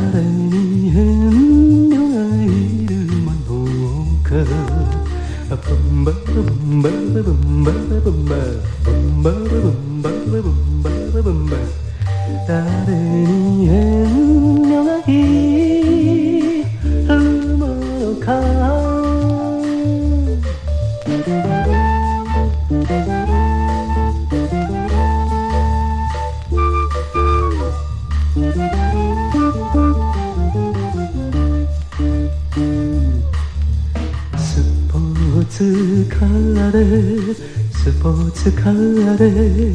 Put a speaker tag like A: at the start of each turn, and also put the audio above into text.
A: 誰に遠慮がいるものかボンバラボンバラボンバラボンバボンバラボンバラボンバラボンバ誰に遠慮がいるものかスポーツカーで